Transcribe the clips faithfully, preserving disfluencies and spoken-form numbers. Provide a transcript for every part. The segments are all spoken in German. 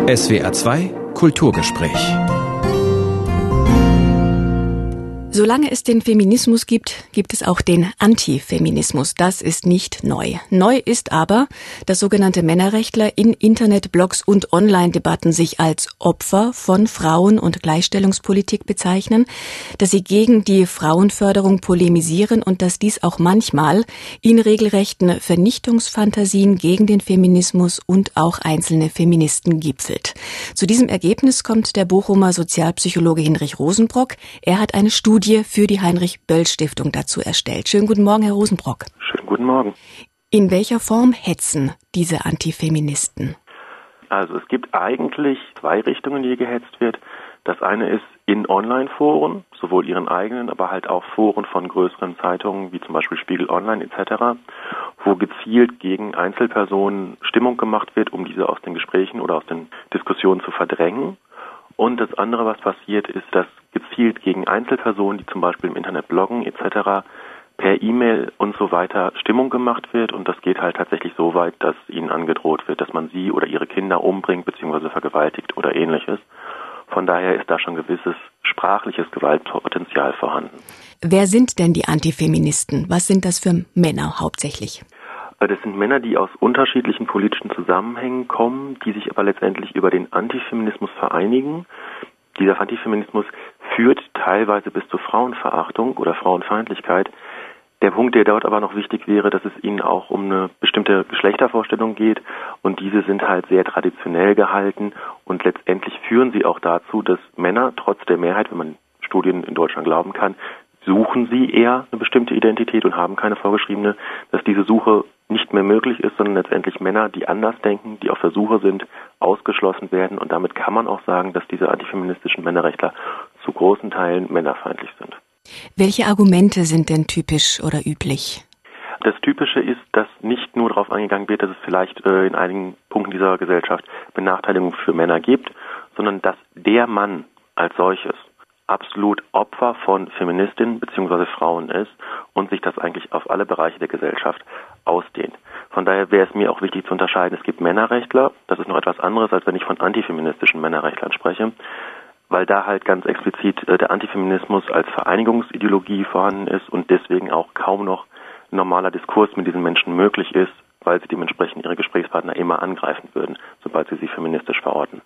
S W R zwei Kulturgespräch. Solange es den Feminismus gibt, gibt es auch den Antifeminismus. Das ist nicht neu. Neu ist aber, dass sogenannte Männerrechtler in Internetblogs und Online-Debatten sich als Opfer von Frauen- und Gleichstellungspolitik bezeichnen, dass sie gegen die Frauenförderung polemisieren und dass dies auch manchmal in regelrechten Vernichtungsfantasien gegen den Feminismus und auch einzelne Feministen gipfelt. Zu diesem Ergebnis kommt der Bochumer Sozialpsychologe Hinrich Rosenbrock. Er hat eine Studie für die Heinrich-Böll-Stiftung dazu erstellt. Schönen guten Morgen, Herr Rosenbrock. Schönen guten Morgen. In welcher Form hetzen diese Antifeministen? Also es gibt eigentlich zwei Richtungen, die gehetzt wird. Das eine ist in Online-Foren, sowohl ihren eigenen, aber halt auch Foren von größeren Zeitungen, wie zum Beispiel Spiegel Online et cetera, wo gezielt gegen Einzelpersonen Stimmung gemacht wird, um diese aus den Gesprächen oder aus den Diskussionen zu verdrängen. Und das andere, was passiert, ist, dass gezielt gegen Einzelpersonen, die zum Beispiel im Internet bloggen et cetera, per E-Mail und so weiter Stimmung gemacht wird. Und das geht halt tatsächlich so weit, dass ihnen angedroht wird, dass man sie oder ihre Kinder umbringt bzw. vergewaltigt oder ähnliches. Von daher ist da schon gewisses sprachliches Gewaltpotenzial vorhanden. Wer sind denn die Antifeministen? Was sind das für Männer hauptsächlich? Das sind Männer, die aus unterschiedlichen politischen Zusammenhängen kommen, die sich aber letztendlich über den Antifeminismus vereinigen. Dieser Antifeminismus führt teilweise bis zur Frauenverachtung oder Frauenfeindlichkeit. Der Punkt, der dort aber noch wichtig wäre, dass es ihnen auch um eine bestimmte Geschlechtervorstellung geht und diese sind halt sehr traditionell gehalten und letztendlich führen sie auch dazu, dass Männer trotz der Mehrheit, wenn man Studien in Deutschland glauben kann, suchen sie eher eine bestimmte Identität und haben keine vorgeschriebene, dass diese Suche nicht mehr möglich ist, sondern letztendlich Männer, die anders denken, die auf der Suche sind, ausgeschlossen werden. Und damit kann man auch sagen, dass diese antifeministischen Männerrechtler zu großen Teilen männerfeindlich sind. Welche Argumente sind denn typisch oder üblich? Das Typische ist, dass nicht nur darauf eingegangen wird, dass es vielleicht äh, in einigen Punkten dieser Gesellschaft Benachteiligungen für Männer gibt, sondern dass der Mann als solches absolut Opfer von Feministinnen bzw. Frauen ist und sich das eigentlich auf alle Bereiche der Gesellschaft ausdehnt. Von daher wäre es mir auch wichtig zu unterscheiden, es gibt Männerrechtler, das ist noch etwas anderes, als wenn ich von antifeministischen Männerrechtlern spreche, weil da halt ganz explizit äh, der Antifeminismus als Vereinigungsideologie vorhanden ist und deswegen auch kaum noch ein normaler Diskurs mit diesen Menschen möglich ist, weil sie dementsprechend ihre Gesprächspartner immer angreifen würden, sobald sie sie feministisch verorten.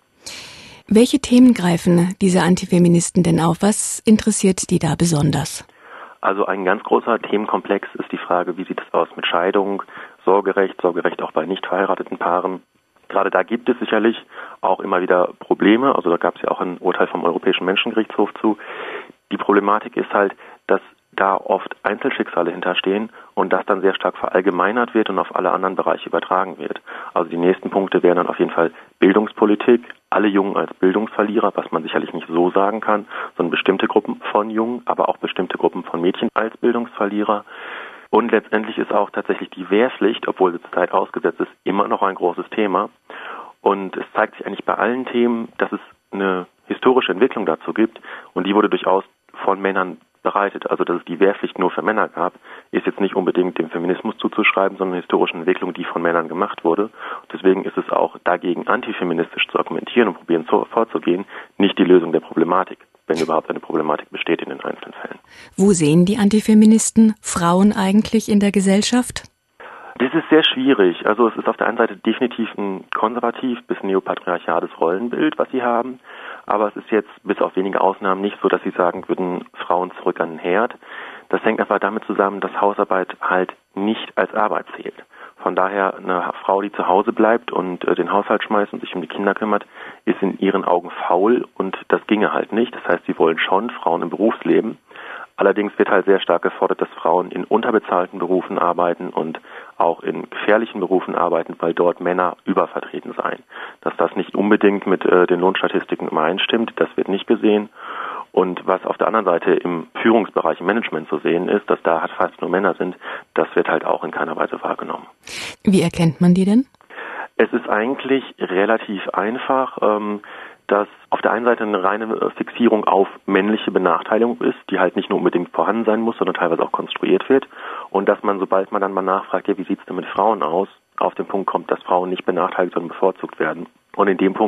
Welche Themen greifen diese Antifeministen denn auf? Was interessiert die da besonders? Also ein ganz großer Themenkomplex ist die Frage, wie sieht es aus mit Scheidung, Sorgerecht, Sorgerecht auch bei nicht verheirateten Paaren. Gerade da gibt es sicherlich auch immer wieder Probleme. Also da gab es ja auch ein Urteil vom Europäischen Menschengerichtshof zu. Die Problematik ist halt, dass da oft Einzelschicksale hinterstehen und das dann sehr stark verallgemeinert wird und auf alle anderen Bereiche übertragen wird. Also die nächsten Punkte wären dann auf jeden Fall Bildungspolitik, alle Jungen als Bildungsverlierer, was man sicherlich nicht so sagen kann, sondern bestimmte Gruppen von Jungen, aber auch bestimmte Gruppen von Mädchen als Bildungsverlierer. Und letztendlich ist auch tatsächlich die Wehrpflicht, obwohl sie zurzeit ausgesetzt ist, immer noch ein großes Thema. Und es zeigt sich eigentlich bei allen Themen, dass es eine historische Entwicklung dazu gibt und die wurde durchaus von Männern bereitet. Also dass es die Wehrpflicht nur für Männer gab, ist jetzt nicht unbedingt dem Feminismus zuzuschreiben, sondern einer historischen Entwicklung, die von Männern gemacht wurde. Und deswegen ist es auch dagegen antifeministisch zu argumentieren und probieren so vorzugehen, nicht die Lösung der Problematik, wenn überhaupt eine Problematik besteht in den einzelnen Fällen. Wo sehen die Antifeministen Frauen eigentlich in der Gesellschaft? Das ist sehr schwierig. Also es ist auf der einen Seite definitiv ein konservativ bis neopatriarchales Rollenbild, was sie haben. Aber es ist jetzt bis auf wenige Ausnahmen nicht so, dass sie sagen würden, Frauen zurück an den Herd. Das hängt einfach damit zusammen, dass Hausarbeit halt nicht als Arbeit zählt. Von daher eine Frau, die zu Hause bleibt und äh, den Haushalt schmeißt und sich um die Kinder kümmert, ist in ihren Augen faul und das ginge halt nicht. Das heißt, sie wollen schon Frauen im Berufsleben. Allerdings wird halt sehr stark gefordert, dass Frauen in unterbezahlten Berufen arbeiten und auch in gefährlichen Berufen arbeiten, weil dort Männer übervertreten seien. Dass das nicht unbedingt mit äh, den Lohnstatistiken übereinstimmt, das wird nicht gesehen. Und was auf der anderen Seite im Führungsbereich, im Management zu sehen ist, dass da halt fast nur Männer sind, das wird halt auch in keiner Weise wahrgenommen. Wie erkennt man die denn? Es ist eigentlich relativ einfach. Ähm, dass auf der einen Seite eine reine Fixierung auf männliche Benachteiligung ist, die halt nicht nur unbedingt vorhanden sein muss, sondern teilweise auch konstruiert wird. Und dass man, sobald man dann mal nachfragt, ja, wie sieht es denn mit Frauen aus, auf den Punkt kommt, dass Frauen nicht benachteiligt, sondern bevorzugt werden. Und in dem Punkt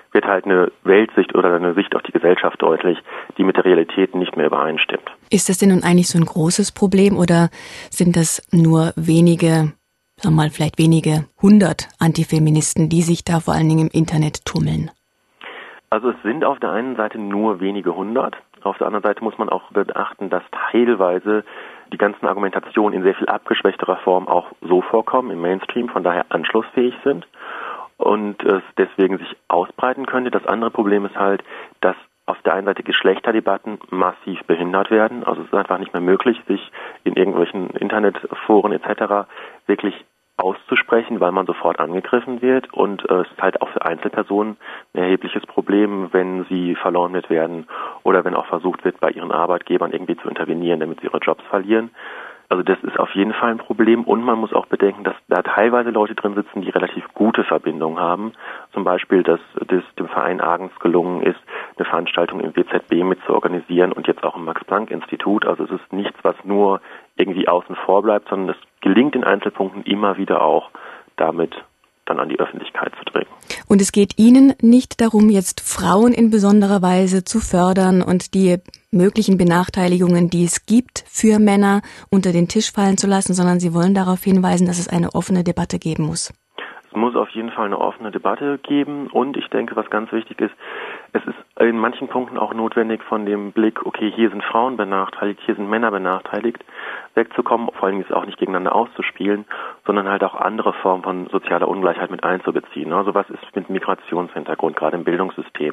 wird halt eine Weltsicht oder eine Sicht auf die Gesellschaft deutlich, die mit der Realität nicht mehr übereinstimmt. Ist das denn nun eigentlich so ein großes Problem oder sind das nur wenige, sagen wir mal vielleicht wenige hundert Antifeministen, die sich da vor allen Dingen im Internet tummeln? Also es sind auf der einen Seite nur wenige hundert. Auf der anderen Seite muss man auch beachten, dass teilweise die ganzen Argumentationen in sehr viel abgeschwächterer Form auch so vorkommen im Mainstream, von daher anschlussfähig sind und es deswegen sich ausbreiten könnte. Das andere Problem ist halt, dass auf der einen Seite Geschlechterdebatten massiv behindert werden. Also es ist einfach nicht mehr möglich, sich in irgendwelchen Internetforen et cetera wirklich auszusprechen, weil man sofort angegriffen wird, und äh, es ist halt auch für Einzelpersonen ein erhebliches Problem, wenn sie verleumdet werden oder wenn auch versucht wird, bei ihren Arbeitgebern irgendwie zu intervenieren, damit sie ihre Jobs verlieren. Also das ist auf jeden Fall ein Problem, und man muss auch bedenken, dass da teilweise Leute drin sitzen, die relativ gute Verbindungen haben. Zum Beispiel, dass das dem Verein Argens gelungen ist, eine Veranstaltung im W Z B mit zu organisieren und jetzt auch im Max-Planck-Institut. Also es ist nichts, was nur irgendwie außen vor bleibt, sondern es gelingt in Einzelpunkten immer wieder auch, damit dann an die Öffentlichkeit zu drängen. Und es geht Ihnen nicht darum, jetzt Frauen in besonderer Weise zu fördern und die möglichen Benachteiligungen, die es gibt für Männer, unter den Tisch fallen zu lassen, sondern Sie wollen darauf hinweisen, dass es eine offene Debatte geben muss. Es muss auf jeden Fall eine offene Debatte geben, und ich denke, was ganz wichtig ist, es ist in manchen Punkten auch notwendig, von dem Blick, okay, hier sind Frauen benachteiligt, hier sind Männer benachteiligt, wegzukommen, vor allem ist auch nicht gegeneinander auszuspielen, sondern halt auch andere Formen von sozialer Ungleichheit mit einzubeziehen. Also was ist mit Migrationshintergrund, gerade im Bildungssystem?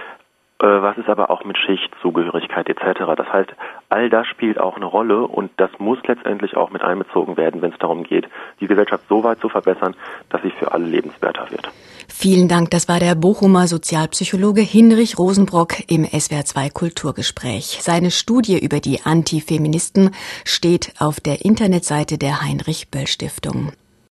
Was ist aber auch mit Schichtzugehörigkeit et cetera. Das heißt, all das spielt auch eine Rolle, und das muss letztendlich auch mit einbezogen werden, wenn es darum geht, die Gesellschaft so weit zu verbessern, dass sie für alle lebenswerter wird. Vielen Dank. Das war der Bochumer Sozialpsychologe Hinrich Rosenbrock im S W R zwei Kulturgespräch. Seine Studie über die Antifeministen steht auf der Internetseite der Heinrich-Böll-Stiftung.